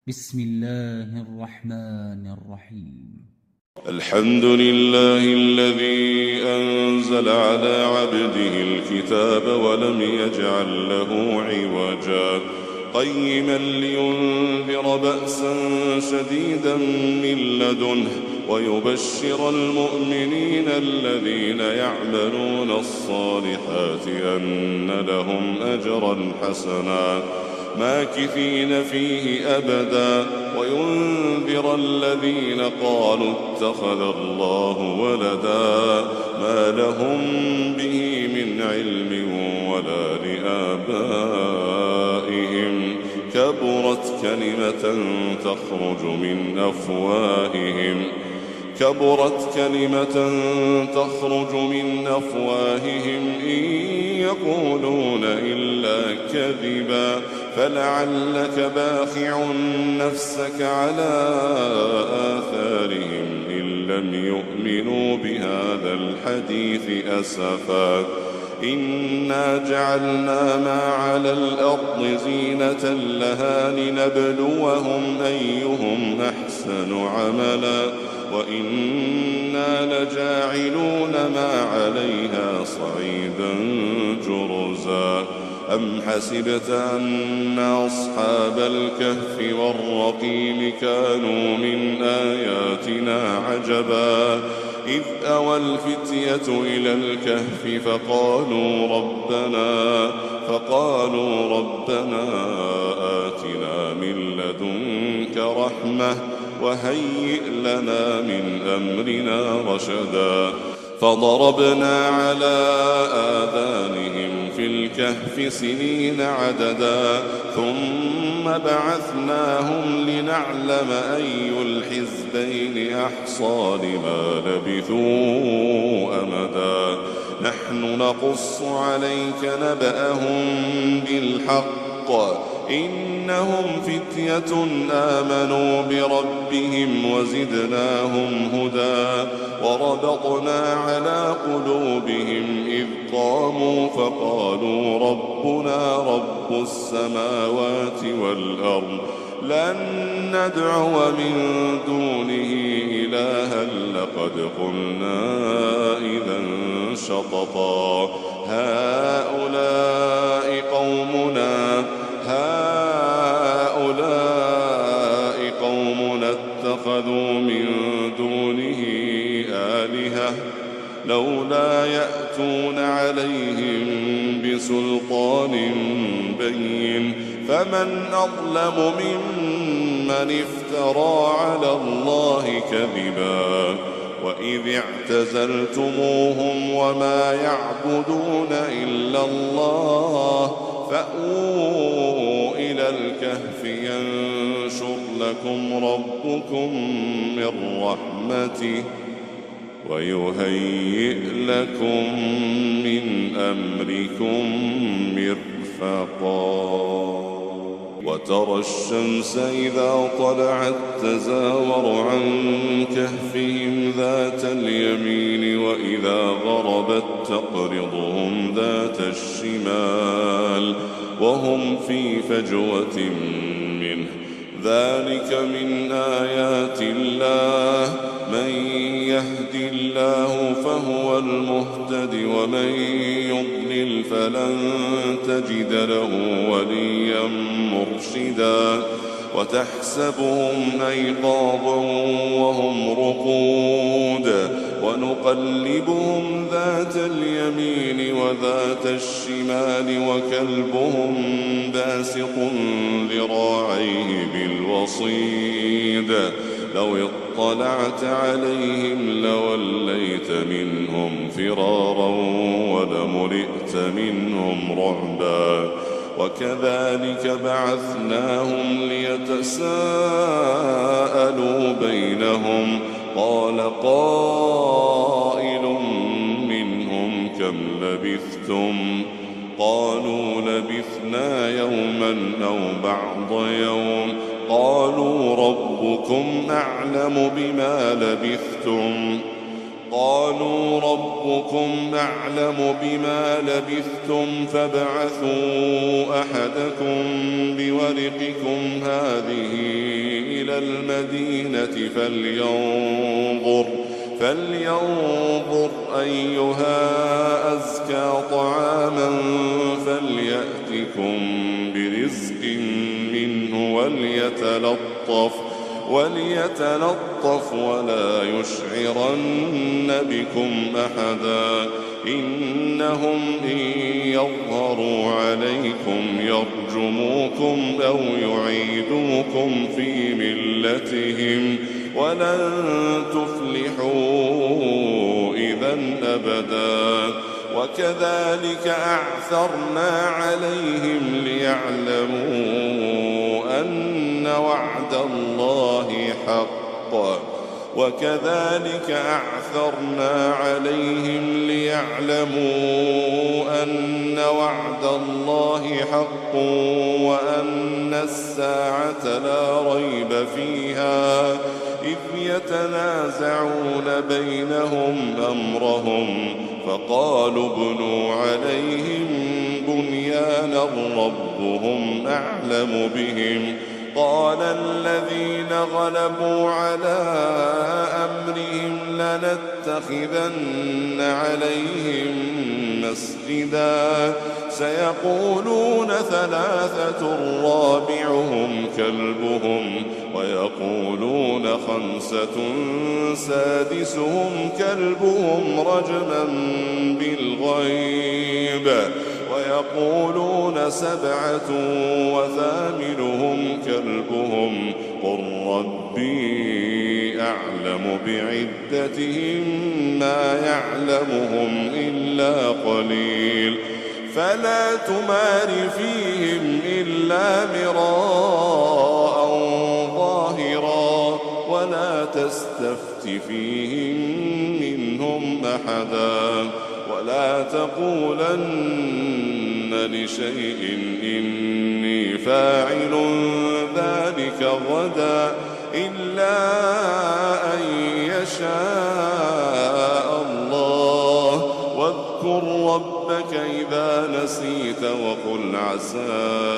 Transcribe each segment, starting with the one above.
بسم الله الرحمن الرحيم. الحمد لله الذي أنزل على عبده الكتاب ولم يجعل له عوجا قيما لينذر بأسا شديدا من لدنه ويبشر المؤمنين الذين يعملون الصالحات أن لهم أجرا حسنا ماكثين فيه أبدا وينذر الذين قالوا اتخذ الله ولدا ما لهم به من علم ولا لآبائهم كبرت كلمة تخرج من أفواههم إن يقولون إلا كذبا فلعلك باخع نفسك على آثارهم إن لم يؤمنوا بهذا الحديث أسفا إنا جعلنا ما على الأرض زينة لها لنبلوهم أيهم أحسن عملا وإنا لجاعلون ما عليها صعيدا جرزا أم حسبت أن أصحاب الكهف والرقيم كانوا من آياتنا عجبا إذ أوى الفتية إلى الكهف فقالوا ربنا آتنا من لدنك رحمة وهيئ لنا من أمرنا رشدا فضربنا على آذانهم في الكهف سنين عددا ثم بعثناهم لنعلم أي الحزبين أحصى لما لبثوا أمدا نحن نقص عليك نبأهم بالحق إنهم فتية آمنوا بربهم وزدناهم هدى وربطنا على قلوبهم إذ قاموا فقالوا ربنا رب السماوات والأرض لن ندعو من دونه إلها لقد قلنا إذا شططا هؤلاء قومنا اتخذوا من دونه آلهة لولا يأتون عليهم بسلطان بين فمن أظلم ممن افترى على الله كذبا وإذ اعتزلتموهم وما يعبدون إلا الله فأووا إلى الكهف ينشر لكم ربكم من رحمته ويهيئ لكم من أمركم مرفقا وترى الشمس إذا طلعت تزاور عن كهفهم ذات اليمين وإذا غربت تقرضهم ذات الشمال وهم في فجوة منه ذلك من آيات الله من يهد الله فهو المهتد ومن يضلل فلن تجد له وليا مرشدا وتحسبهم أيقاظا وهم رقود ونقلبهم ذات اليمين وذات الشمال وكلبهم باسط ذراعيه بالوصيد لو اطلعت عليهم لوليت منهم فرارا ولملئت منهم رعبا وكذلك بعثناهم ليتساءلوا بينهم قال قائل منهم كم لبثتم قالوا لبثنا يوما أو بعض يوم قالوا ربكم أعلم بما لبثتم قالوا ربكم أعلم بما لبثتم فابعثوا أحدكم بورقكم هذه إلى المدينة فلينظر أيها أزكى طعاما فليأتكم برزق منه وليتلطف ولا يشعرن بكم أحدا إنهم إن يظهروا عليكم يرجموكم أو يعيدوكم في ملتهم ولن تفلحوا إذا أبدا وكذلك أعثرنا عليهم ليعلموا أن وعد الله حق وأن الساعة لا ريب فيها إذ يتنازعون بينهم أمرهم فقالوا ابنوا عليهم بنيانا ربهم أعلم بهم قال الذين غلبوا على أمرهم لنتخذن عليهم مسجدا سيقولون ثلاثة رابعهم كلبهم ويقولون خمسة سادسهم كلبهم رجما بالغيب ويقولون سبعة وثامنهم كلبهم قل ربي أعلم بعدتهم ما يعلمهم إلا قليل فلا تمار فيهم إلا مراء ظاهرا ولا تستفت فيهم منهم أحدا ولا تقولن لشيء إني فاعل ذلك غدا إلا أن يشاء الله واذكر ربك إذا نسيت وقل عسى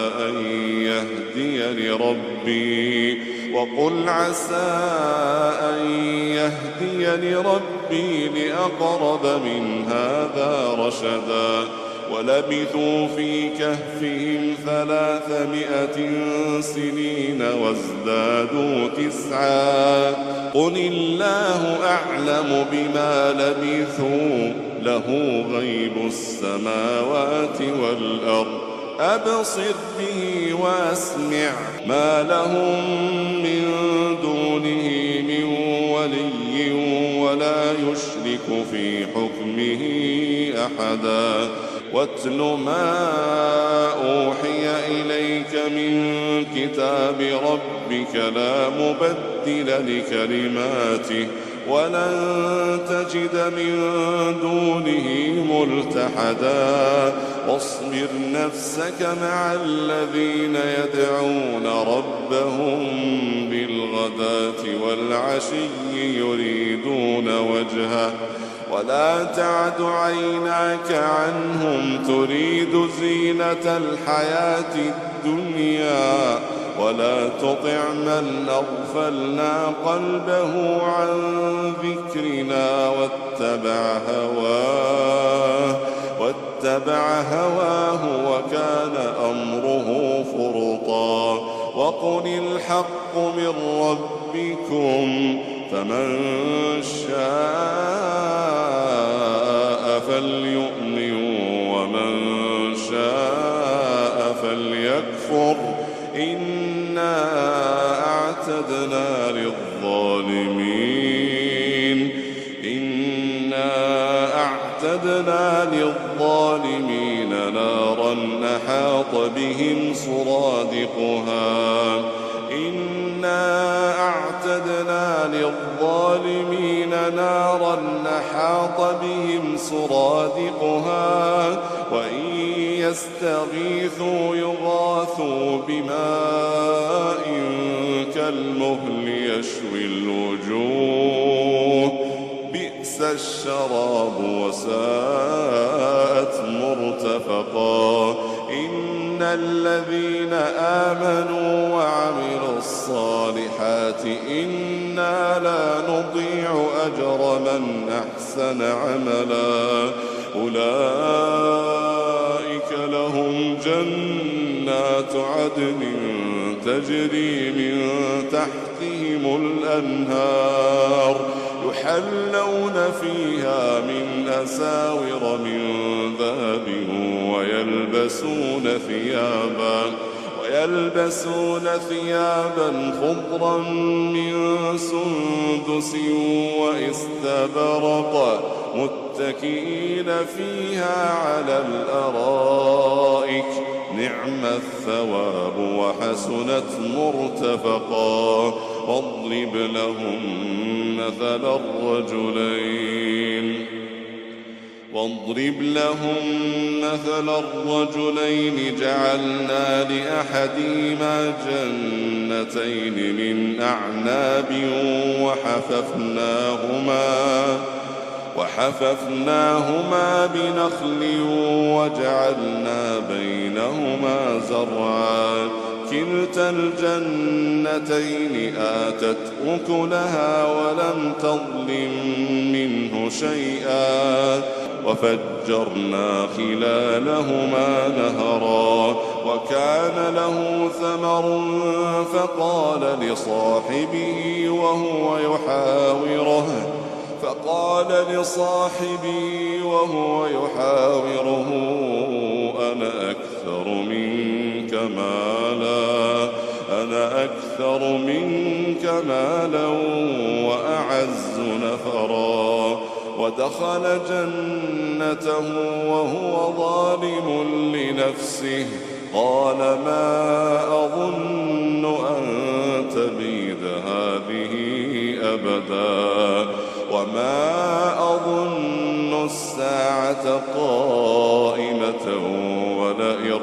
أن يهديني ربي لأقرب من هذا رشدا ولبثوا في كهفهم 300 سنين وازدادوا 9 قل الله أعلم بما لبثوا له غيب السماوات والأرض أبصر به وأسمع ما لهم من دونه من ولي ولا يشرك في حكمه أحدا واتل ما أوحي إليك من كتاب ربك لا مبدل لكلماته ولن تجد من دونه ملتحدا واصبر نفسك مع الذين يدعون ربهم بالغداة والعشي يريدون وجهه ولا تعد عيناك عنهم تريد زينة الحياة الدنيا ولا تطع من أغفلنا قلبه عن ذكرنا واتبع هواه وكان أمره فرطا وقل الحق من ربكم فمن شاء فليؤمن ومن شاء فليكفر إنا أعتدنا للظالمين نارا أحاط بهم سرادقها إنا أعتدنا للظالمين نارا أحاط بهم سرادقها وإن يستغيثوا يغاثوا بماء كالمهل يشوي الوجوه بئس الشراب وساءت مرتفقا إن الذين آمنوا وعملوا الصالحات إنا لا نضيع أجر من أحسن عملا أولئك لهم جنات عدن تجري من تحتهم الأنهار يحلون فيها من أساور من ذهب ويلبسون ثيابا خضرا من سندس واستبرق متكئين فيها على الأرائك نعم الثواب وحسنت مرتفقا واضرب لهم مثل الرجلين جعلنا لأحدهما جنتين من أعناب وحففناهما بنخل وجعلنا بينهما زرعا كلتا الجنتين آتت أكلها ولم تظلم منه شيئا وفجرنا خلالهما نهرا وكان له ثمر فقال لصاحبه وهو يحاوره أنا أكثر منك مالا وأعز نفرا ودخل جنته وهو ظالم لنفسه قال ما أظن أن تبيد هذه أبدا وما أظن الساعة قائمة ولئن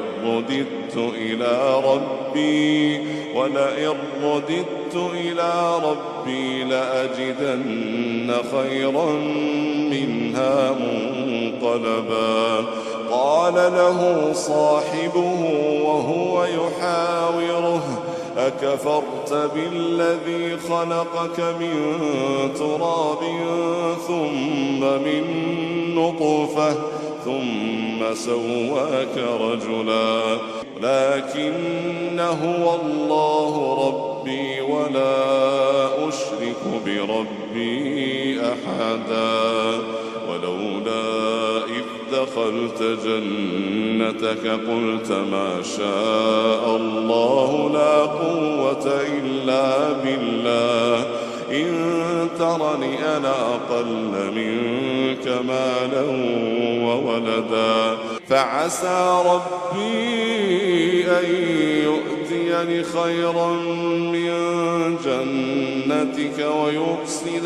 رددت إلى ربي لأجدن خيرا منها منقلبا قال له صاحبه وهو يحاوره أكفرت بالذي خلقك من تراب ثم من نطفة ثم سواك رجلا لكن هو الله ربي ولا أشرك بربي أحدا ولولا إذ دخلت جنتك قلت ما شاء الله لا قوة إلا بالله إن ترني أنا أقل منك مالا وولدا فعسى ربي أن يؤتيني خيرا من جنتك ويرسل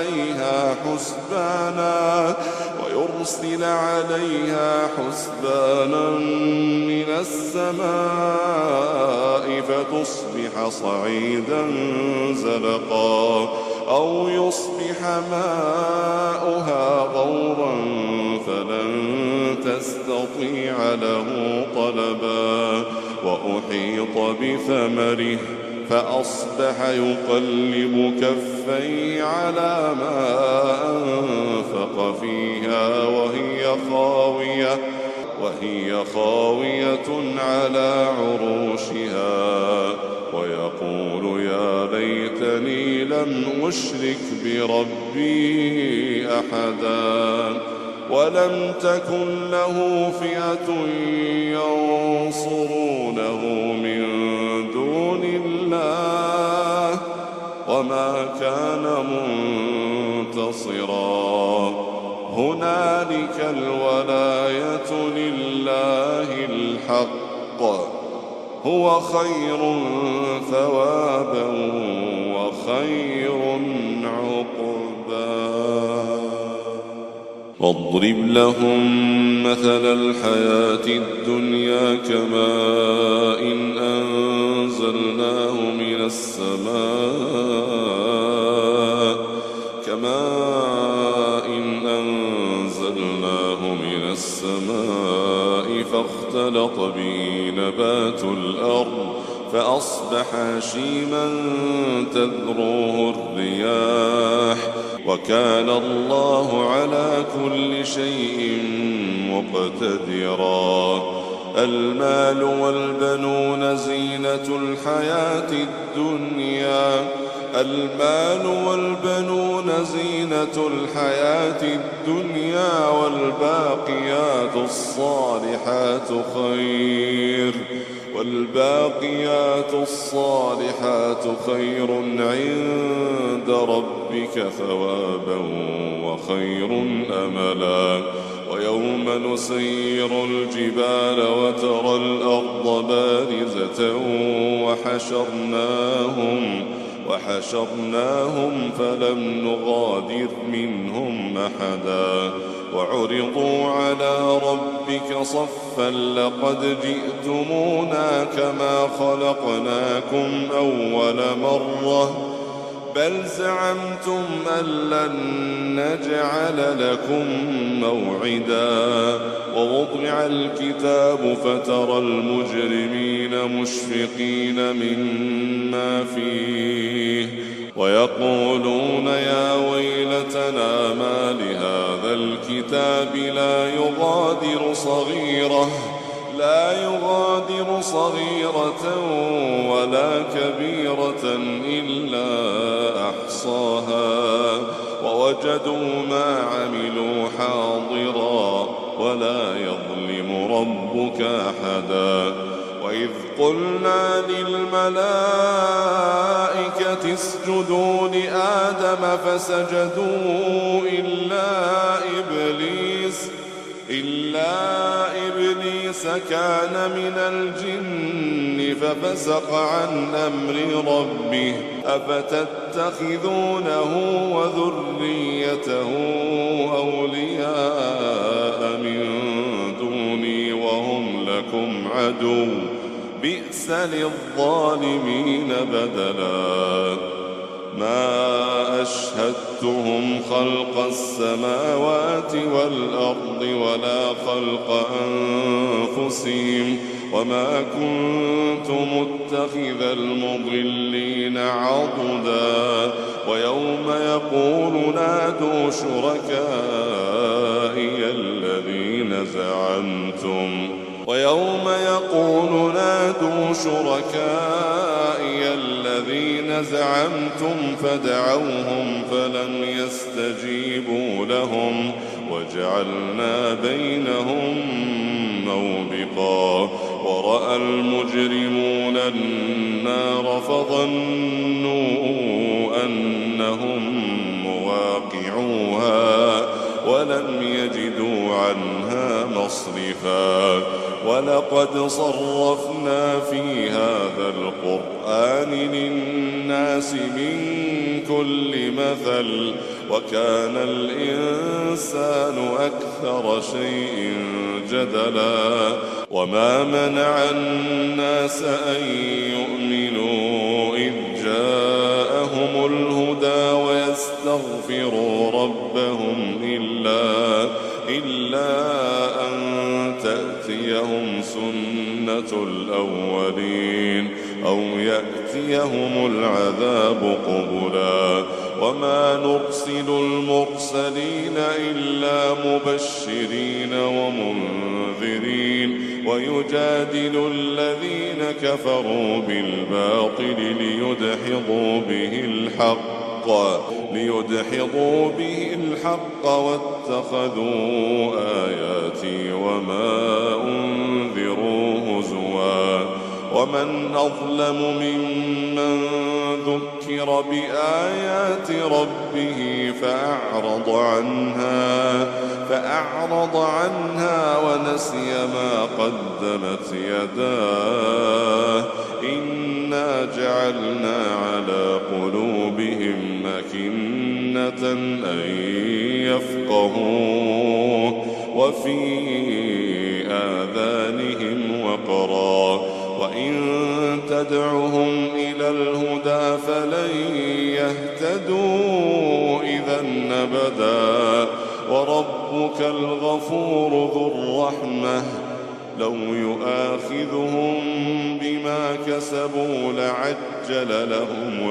عليها حسبانا من السماء فتصبح صعيدا زلقا أو يصبح ماؤها غورا فلن تستطيع له طلبا وأحيط بثمره فأصبح يقلب كفيه على ما أنفق فيها وهي خاوية على عروشها ويقول يا ليتني لم أشرك بربي أحدا ولم تكن له فئة ينصرونه من دون الله وما كان منتصرا هنالك الولاية لله الحق هو خير ثوابا وخير عقبا واضرب لهم مثل الحياة الدنيا كماء أنزلناه من السماء فاختلط به نبات الأرض فأصبح هشيما تذروه الرياح وكان الله على كل شيء مقتدرا. المال والبنون زينة الحياة الدنيا والباقيات الصالحات خير عند ربك ثوابا وخير أملا. ويوم نسير الجبال وترى الأرض بارزة وحشرناهم فلم نغادر منهم أحدا وعرضوا على ربك صفا لقد جئتمونا كما خلقناكم أول مرة بل زعمتم أن لن نجعل لكم موعدا. ووضع الكتاب فترى المجرمين مشفقين مما فيه ويقولون يا ويلتنا ما لهذا الكتاب لا يغادر صغيرة ولا كبيرة إلا أحصاها ووجدوا ما عملوا حاضرا ولا يظلم ربك أحدا. وإذ قلنا للملائكة اسجدوا لآدم فسجدوا إلا إبليس كان من الجن ففسق عن أمر ربه أفتتخذونه وذريته أولياء من دوني وهم لكم عدو بئس للظالمين بدلا. ما أشهدتهم خلق السماوات والأرض ولا خلق أنفسهم وما كنت متخذ المضلين عضدا. ويوم يقول نادوا شركائي الذين زعمتم فدعوهم فلم يستجيبوا لهم وجعلنا بينهم موبقا. ورأى المجرمون النار فظنوا أنهم مواقعوها ولم يجدوا عنها مصرفا. ولقد صرفنا في هذا القرآن للناس من كل مثل وكان الإنسان أكثر شيء جدلا. وما منع الناس أن يؤمنوا إذ جاءهم الهدى ويستغفروا ربهم إلا أن تأتيهم سنة الأولين أو يأتيهم العذاب قبلا. وما نرسل المرسلين إلا مبشرين ومنذرين ويجادل الذين كفروا بالباطل ليدحضوا به الحق واتخذوا آياتي وما أنذروا هزوا. ومن أظلم ممن ذكر بآيات ربه فأعرض عنها ونسي ما قدمت يداه إنا جعلنا على قلوبهم أكنة أن يفقهوه وفي آذانهم وقرا وإن تدعهم إلى الهدى فلن يهتدوا إذا أبدا. وربك الغفور ذو الرحمة لو يؤاخذهم بما كسبوا لعجل لهم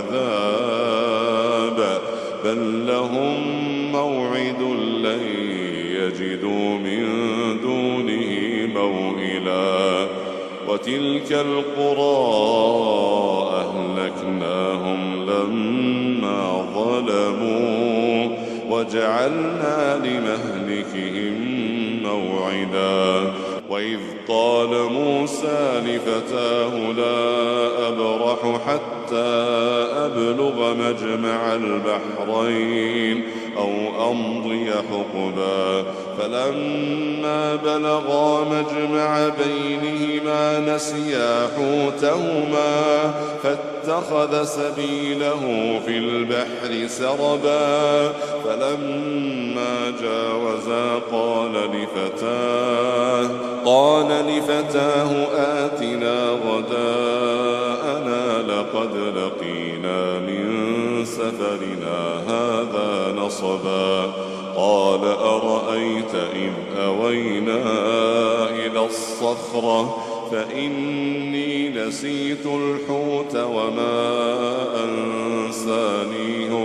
العذاب بل لهم موعد لن يجدوا من دونه موئلا وتلك القرى أهلكناهم لما ظلموا وجعلنا لمهلكهم موعدا وإذ قال موسى لفتاه لا أبرح حتى أبلغ مجمع البحرين أو أمضي حقبا فلما بلغا مجمع بينهما نسيا حوتهما فاتخذ سبيله في البحر سربا فلما جاوزا قال لفتاه آتنا غداءنا لقد لقينا من سفرنا هذا نصبا قال أرأيت إذ أوينا إلى الصخرة فإني نسيت الحوت وما أنسانيه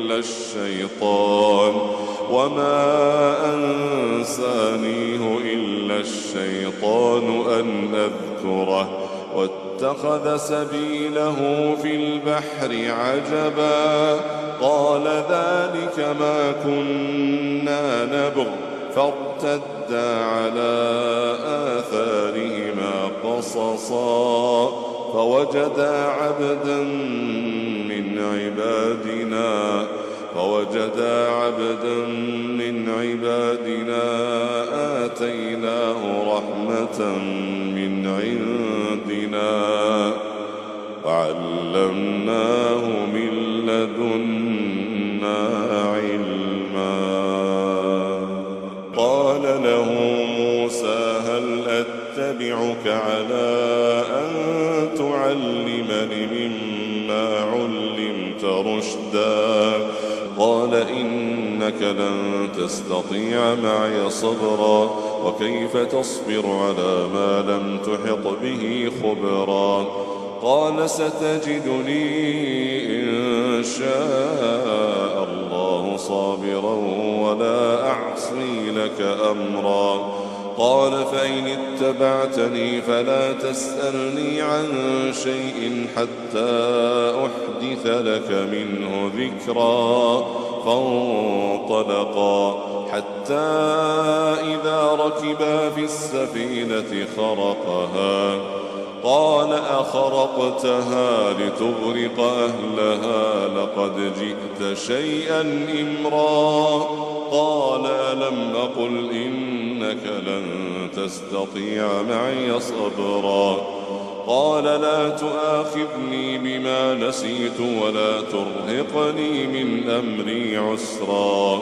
إلا الشيطان أن أذكره واتخذ سبيله في البحر عجبا قال ذلك ما كنا نبغ فارتدا على آثارهما قصصا فوجدا عبدا من عبادنا آتيناه رحمة من عندنا وعلمناه من لدنا علما قال له موسى هل أتبعك على أن تعلمني مما علمت رشدا قال إنك لن تستطيع معي صبرا وكيف تصبر على ما لم تحط به خبرا قال ستجدني إن شاء الله صابرا ولا أعصي لك أمرا قال فإن اتبعتني فلا تسألني عن شيء حتى أحدث لك منه ذكرا فانطلقا حتى إذا ركبا في السفينة خرقها قال أخرقتها لتغرق أهلها لقد جئت شيئا إمرا قال لم أقل إنك لن تستطيع معي صبرا قال لا تؤاخذني بما نسيت ولا ترهقني من أمري عسرا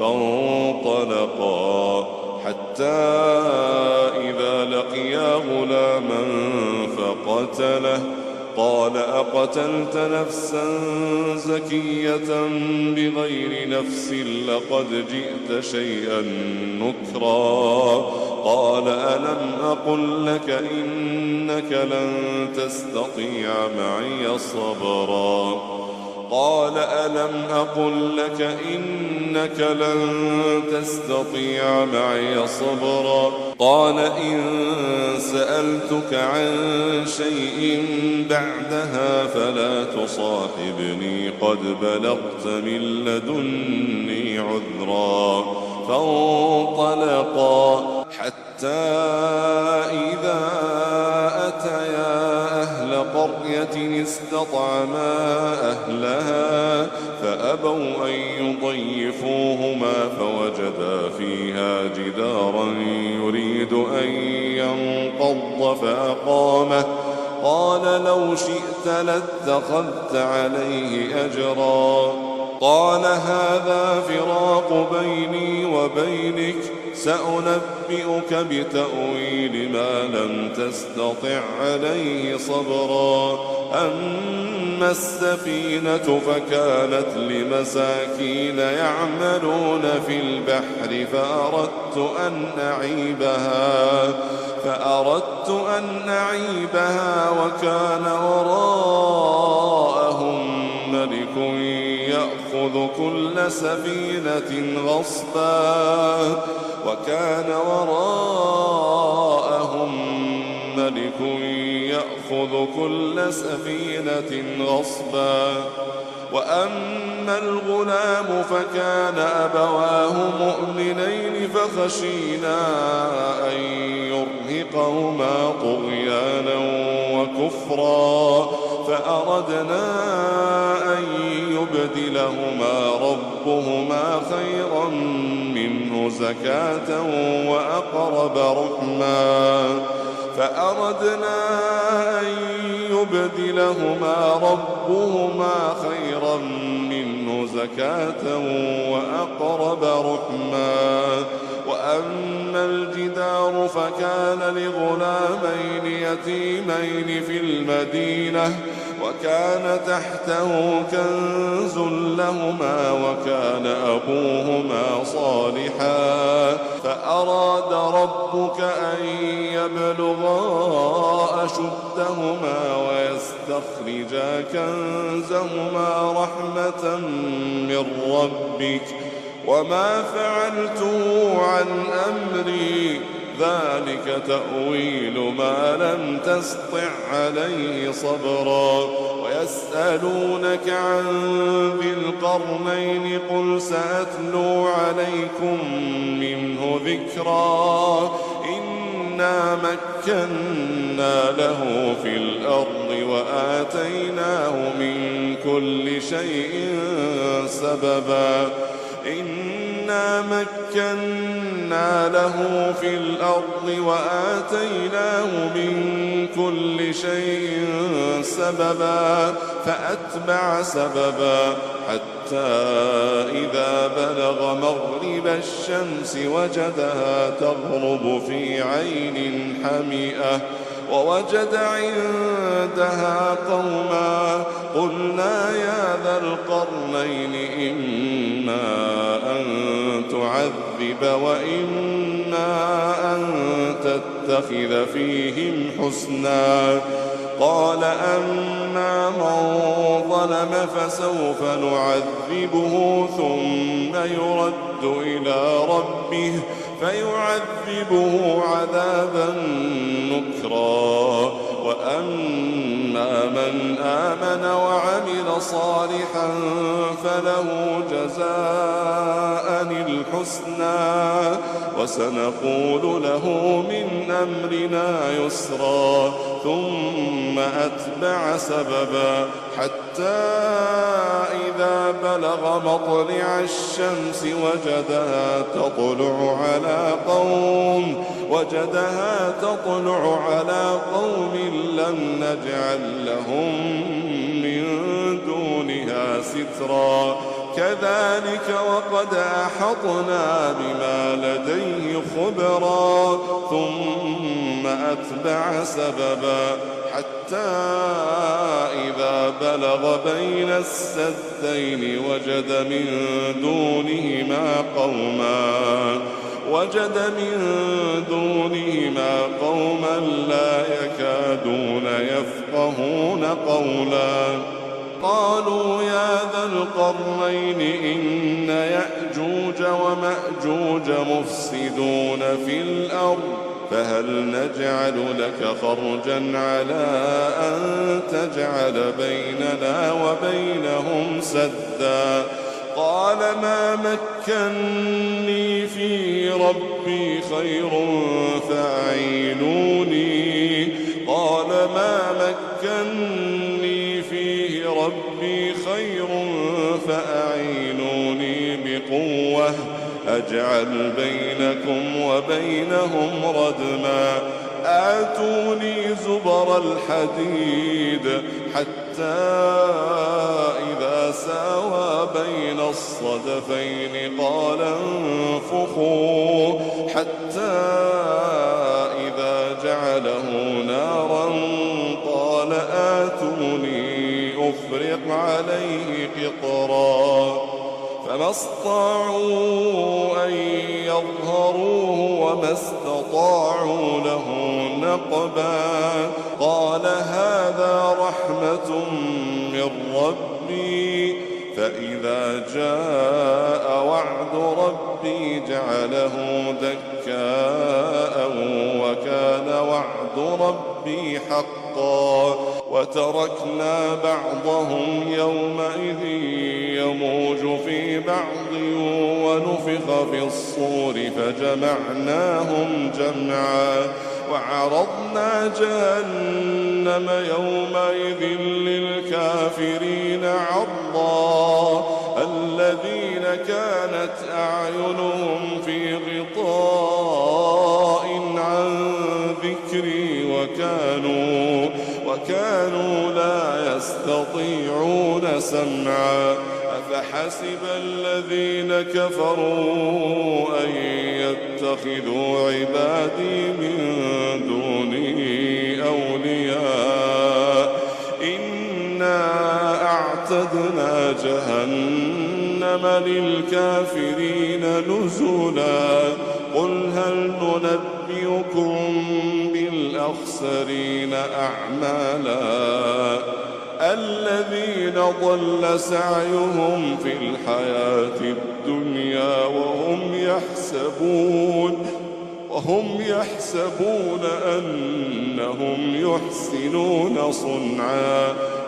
فانطلقا حتى إذا لقيا غلاما فقتله قال أقتلت نفسا زكية بغير نفس لقد جئت شيئا نكرا قال ألم أقل لك إنك لن تستطيع معي صبرا قال ألم أقل لك إنك لن تستطيع معي صبرا قال إن سألتك عن شيء بعدها فلا تصاحبني قد بلغت من لدني عذرا فانطلقا حتى إذا أتيا أهل قرية استطعما أهلها فأبوا أن يضيفوهما فوجدا فيها جدارا يريد أن ينقض فأقامه قال لو شئت لاتخذت عليه أجرا قال هذا فراق بيني وبينك سأنبئك بتأويل ما لم تستطع عليه صبرا أما السفينة فكانت لمساكين يعملون في البحر فأردت أن أعيبها وكان وراءهم ملك يأخذ كل سفينة غصبا وأما الغلام فكان أبواه مؤمنين فخشينا أن يرهقهما طغيانا وكفرا فأردنا أن يبدلهما ربهما خيرا منه زكاة وأقرب رحما وأما الجدار فكان لغلامين يتيمين في المدينة وكان تحته كنز لهما وكان أبوهما صالحا فأراد ربك أن يبلغا أشدهما ويستخرجا كنزهما رحمة من ربك وما فعلته عن أمري ذلك تأويل ما لم تسطع عليه صبرا ويسألونك عن ذي القرنين قل سأتلو عليكم منه ذكرا إنا مكنا له في الأرض وآتيناه من كل شيء سببا فأتبع سببا حتى إذا بلغ مغرب الشمس وجدها تغرب في عين حمئة ووجد عندها قوما قلنا يا ذا القرنين إما أن تعذب وإما أن تتخذ فيهم حسنا قال أما من ظلم فسوف نعذبه ثم يرد إلى ربه فيعذبه عذابا نكرا وأما من آمن وعمل صالحا فله جزاء الحسنى وسنقول له من أمرنا يسرا ثم أتبع سببا حتى إذا بلغ مطلع الشمس وجدها تطلع على قوم لم نجعل لهم من دونها سترا كذلك وقد أحطنا بما لديه خبرا ثم أتبع سببا حتى إذا بلغ بين السدين وجد من دونهما قوما لا يكادون يفقهون قولا قالوا يا ذا القرنين إن يأجوج ومأجوج مفسدون في الأرض فهل نجعل لك خرجا على أن تجعل بيننا وبينهم سدا قال ما مكني في ربي خير فأعينوني بقوة أجعل بينكم وبينهم ردما آتوني زبر الحديد حتى إذا ساوى بين الصدفين قال انفخوا حتى إذا جعله نارا قال آتوني أفرغ عليه قطرا فما استطاعوا أن يظهروه وما استطاعوا له نقبا قال هذا رحمة من ربي فإذا جاء وعد ربي جعله دكاء وكان وعد ربي حقا وتركنا بعضهم يومئذ يموج في بعض ونفخ في الصور فجمعناهم جمعا وعرضنا جهنم يومئذ للكافرين عرضا الذين كانت أعينهم في غطاء عن ذكري وكانوا لا يستطيعون سمعا أفحسب الذين كفروا أن يتخذوا عبادي من دوني أولياء إنا أعتدنا جهنم للكافرين نزلا قل هل ننبئكم بالأخسرين أعمالا الذين ضل سعيهم في الحياة الدنيا وهم يحسبون أنهم يحسنون صنعا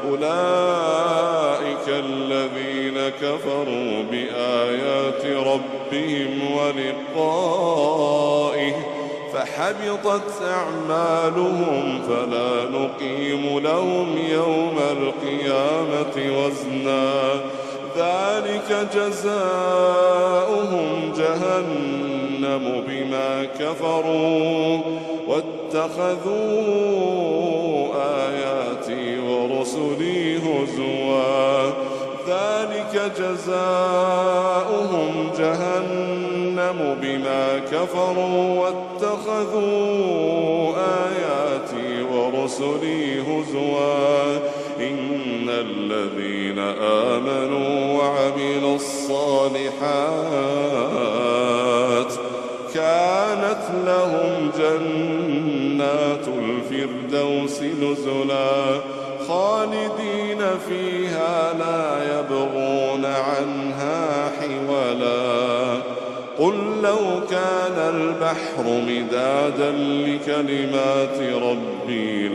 أولئك الذين كفروا بآيات ربهم ولقائه فحبطت أعمالهم فلا نقيم لهم يوم القيامة وزنا ذلك جزاؤهم جهنم بما كفروا واتخذوا آياتي ورسلي هزوا ذلك جزاؤهم جهنم بما كفروا واتخذوا آياتي ورسلي هزوا إن الذين آمنوا وعملوا الصالحات كانت لهم جنات الفردوس نزلا خالدين فيها لا يبغون عنها حولا قل لو كان البحر مدادا لكلمات ربي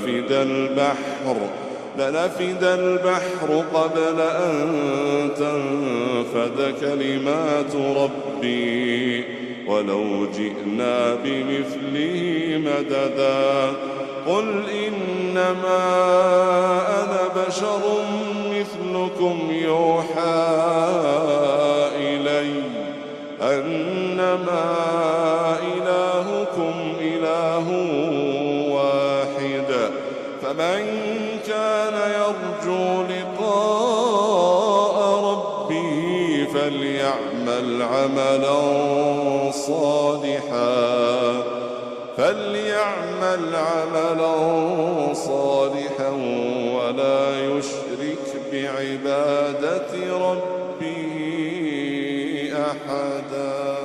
لنفد البحر قبل أن تنفد كلمات ربي ولو جئنا بمثله مددا قل إنما أنا بشر مثلكم يوحى إلي أنما إلهكم إله واحد فمن كان يرجو لقاء ربه فليعمل عملا صالحا ولا يشرك بعبادة ربه أحدا.